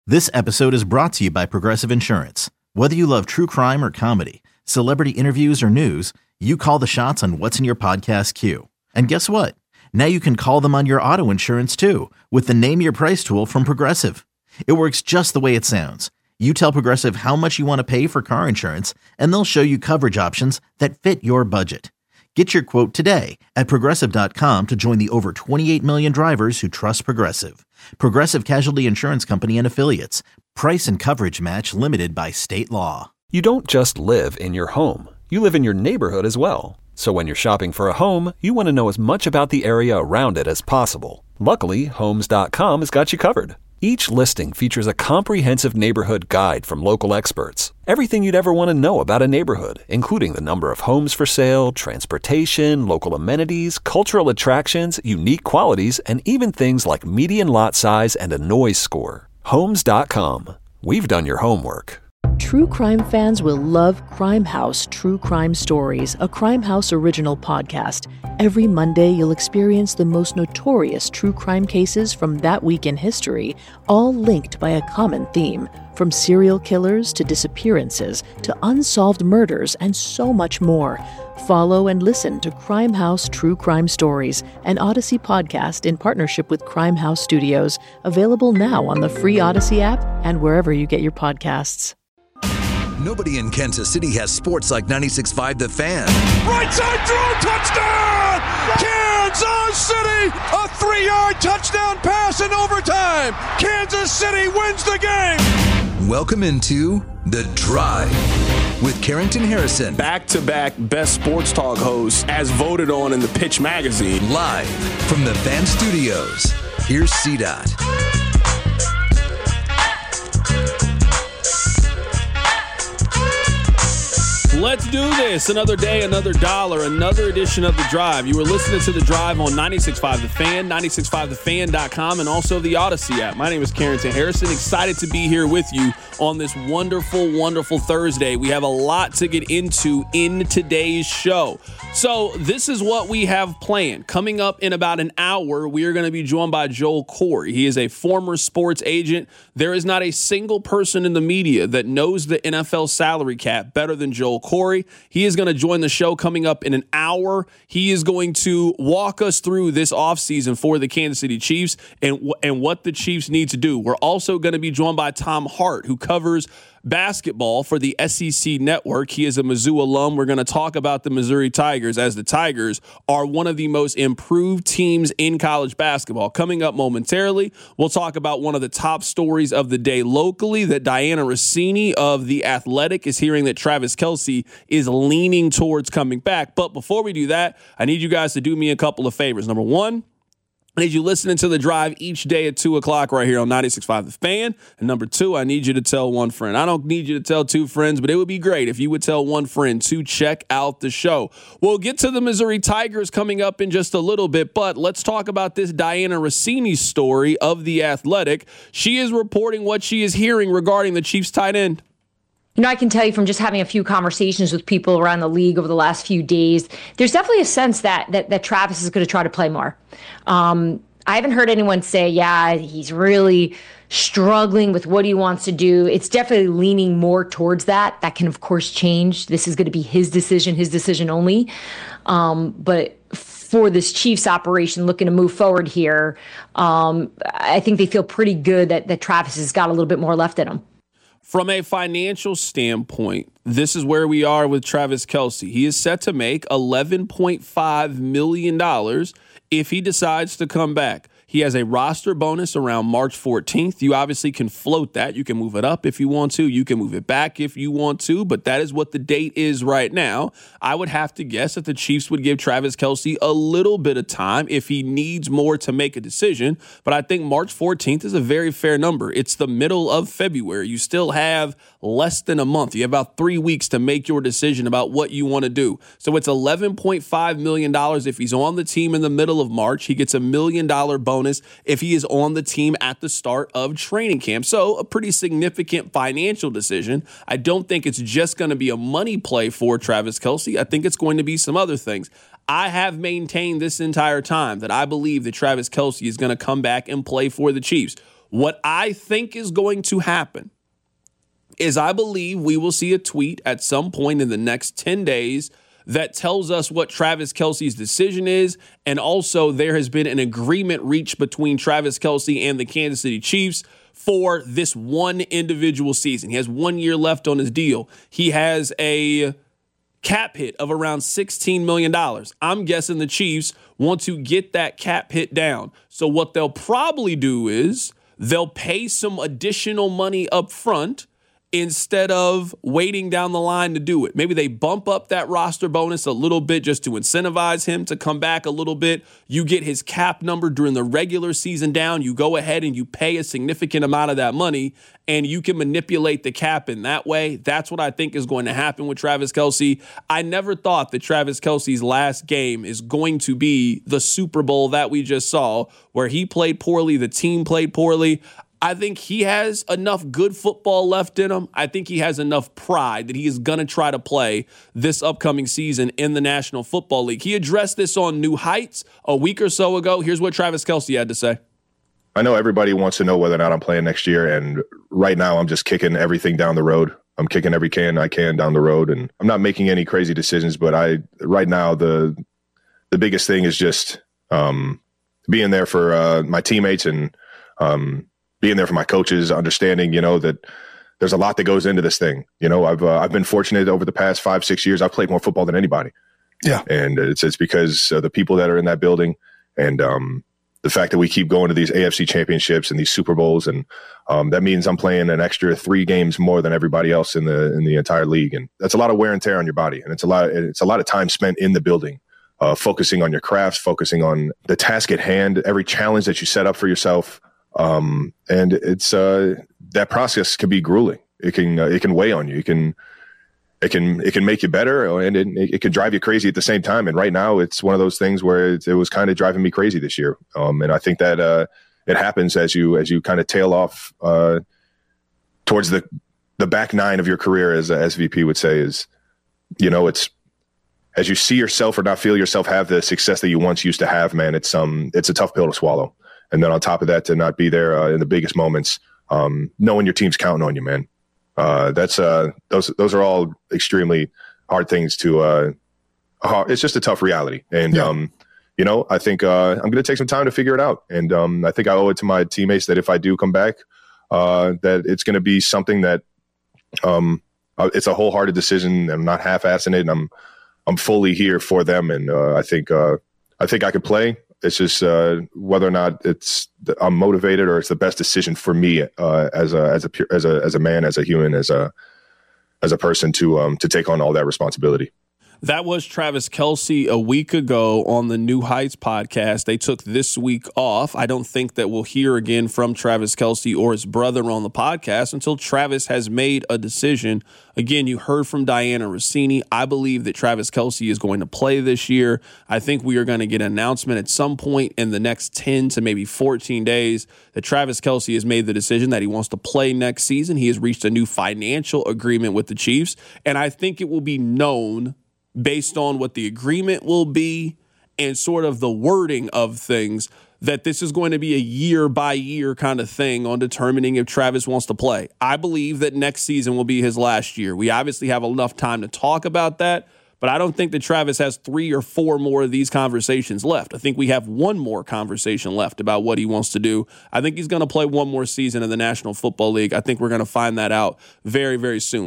This episode is brought to you by Progressive Insurance. Whether you love true crime or comedy, celebrity interviews or news, you call the shots on what's in your podcast queue. And guess what? Now you can call them on your auto insurance too with the Name Your Price tool from Progressive. It works just the way it sounds. You tell Progressive how much you want to pay for car insurance, and they'll show you coverage options that fit your budget. Get your quote today at Progressive.com to join the over 28 million drivers who trust Progressive. Progressive Casualty Insurance Company and Affiliates. Price and coverage match limited by state law. You don't just live in your home. You live in your neighborhood as well. So when you're shopping for a home, you want to know as much about the area around it as possible. Luckily, Homes.com has got you covered. Each listing features a comprehensive neighborhood guide from local experts. Everything you'd ever want to know about a neighborhood, including the number of homes for sale, transportation, local amenities, cultural attractions, unique qualities, and even things like median lot size and a noise score. Homes.com. We've done your homework. True crime fans will love Crime House True Crime Stories, a Crime House original podcast. Every Monday, you'll experience the most notorious true crime cases from that week in history, all linked by a common theme. From serial killers to disappearances to unsolved murders and so much more. Follow and listen to Crime House True Crime Stories, an Odyssey podcast in partnership with Crime House Studios, available now on the free Odyssey app and wherever you get your podcasts. Nobody in Kansas City has sports like 96.5 The Fan. Right side throw, touchdown! Kansas City! A 3-yard touchdown pass in overtime! Kansas City wins the game! Welcome into The Drive with Carrington Harrison. Back-to-back best sports talk hosts as voted on in the Pitch magazine. Live from the Fan Studios. Here's CDOT. Let's do this. Another day, another dollar, another edition of The Drive. You were listening to The Drive on 96.5 The Fan, 96.5thefan.com, and also the Odyssey app. My name is Carrington Harrison. Excited to be here with you on this wonderful, wonderful Thursday. We have a lot to get into in today's show. So this is what we have planned. Coming up in about an hour, we are going to be joined by Joel Corry. He is a former sports agent. There is not a single person in the media that knows the NFL salary cap better than Joel Corry. He is going to join the show coming up in an hour. He is going to walk us through this offseason for the Kansas City Chiefs and what the Chiefs need to do. We're also going to be joined by Tom Hart, who covers basketball for the SEC Network. He is a Mizzou alum. We're going to talk about the Missouri Tigers, as the Tigers are one of the most improved teams in college basketball. Coming up momentarily, we'll talk about one of the top stories of the day locally, that Diana Rossini of The Athletic is hearing that Travis Kelce is leaning towards coming back. But before we do that, I need you guys to do me a couple of favors. Number one, I need you listening to The Drive each day at 2 o'clock right here on 96.5 The Fan. And number two, I need you to tell one friend. I don't need you to tell two friends, but it would be great if you would tell one friend to check out the show. We'll get to the Missouri Tigers coming up in just a little bit, but let's talk about this Diana Rossini story of The Athletic. She is reporting what she is hearing regarding the Chiefs tight end. You know, I can tell you from just having a few conversations with people around the league over the last few days, there's definitely a sense that Travis is going to try to play more. I haven't heard anyone say, yeah, he's really struggling with what he wants to do. It's definitely leaning more towards that. That can, of course, change. This is going to be his decision only. But for this Chiefs operation looking to move forward here, I think they feel pretty good that Travis has got a little bit more left in him. From a financial standpoint, this is where we are with Travis Kelce. He is set to make $11.5 million if he decides to come back. He has a roster bonus around March 14th. You obviously can float that. You can move it up if you want to. You can move it back if you want to. But that is what the date is right now. I would have to guess that the Chiefs would give Travis Kelce a little bit of time if he needs more to make a decision. But I think March 14th is a very fair number. It's the middle of February. You still have less than a month. You have about 3 weeks to make your decision about what you want to do. So it's $11.5 million if he's on the team in the middle of March. He gets $1 million bonus if he is on the team at the start of training camp. So a pretty significant financial decision. I don't think it's just going to be a money play for Travis Kelce. I think it's going to be some other things. I have maintained this entire time that I believe that Travis Kelce is going to come back and play for the Chiefs. What I think is going to happen is I believe we will see a tweet at some point in the next 10 days that tells us what Travis Kelce's decision is. And also there has been an agreement reached between Travis Kelce and the Kansas City Chiefs for this one individual season. He has 1 year left on his deal. He has a cap hit of around $16 million. I'm guessing the Chiefs want to get that cap hit down. So what they'll probably do is they'll pay some additional money up front instead of waiting down the line to do it. Maybe they bump up that roster bonus a little bit just to incentivize him to come back a little bit. You get his cap number during the regular season down. You go ahead and you pay a significant amount of that money, and you can manipulate the cap in that way. That's what I think is going to happen with Travis Kelce. I never thought that Travis Kelce's last game is going to be the Super Bowl that we just saw, where he played poorly, the team played poorly. I think he has enough good football left in him. I think he has enough pride that he is going to try to play this upcoming season in the National Football League. He addressed this on New Heights a week or so ago. Here's what Travis Kelce had to say. I know everybody wants to know whether or not I'm playing next year, and right now I'm just kicking everything down the road. I'm kicking every can I can down the road, and I'm not making any crazy decisions, but right now the biggest thing is just being there for my teammates and being there for my coaches, understanding, that there's a lot that goes into this thing. I've been fortunate over the past 5-6 years. I've played more football than anybody. Yeah. And it's because the people that are in that building and the fact that we keep going to these AFC championships and these Super Bowls. And that means I'm playing an extra 3 games more than everybody else in the entire league. And that's a lot of wear and tear on your body. And it's a lot of time spent in the building, focusing on your craft, focusing on the task at hand, every challenge that you set up for yourself. And it's that process can be grueling. It can weigh on you. It can make you better, and it can drive you crazy at the same time. And right now, it's one of those things where it was kind of driving me crazy this year. And I think that it happens as you kind of tail off towards the back nine of your career, as a SVP would say. Is it's as you see yourself or not feel yourself have the success that you once used to have. Man, it's a tough pill to swallow. And then on top of that, to not be there in the biggest moments, knowing your team's counting on you, man. Those are all extremely hard things to. It's just a tough reality, and I think I'm going to take some time to figure it out. And I think I owe it to my teammates that if I do come back, that it's going to be something that it's a wholehearted decision. I'm not half-assing it, and I'm fully here for them. And I think I could play. It's just whether or not I'm motivated or it's the best decision for me as a man, as a human, as a person to take on all that responsibility. That was Travis Kelce a week ago on the New Heights podcast. They took this week off. I don't think that we'll hear again from Travis Kelce or his brother on the podcast until Travis has made a decision. Again, you heard from Diana Rossini. I believe that Travis Kelce is going to play this year. I think we are going to get an announcement at some point in the next 10 to maybe 14 days that Travis Kelce has made the decision that he wants to play next season. He has reached a new financial agreement with the Chiefs, and I think it will be known based on what the agreement will be and sort of the wording of things, that this is going to be a year-by-year kind of thing on determining if Travis wants to play. I believe that next season will be his last year. We obviously have enough time to talk about that, but I don't think that Travis has 3 or 4 more of these conversations left. I think we have one more conversation left about what he wants to do. I think he's going to play one more season in the National Football League. I think we're going to find that out very, very soon.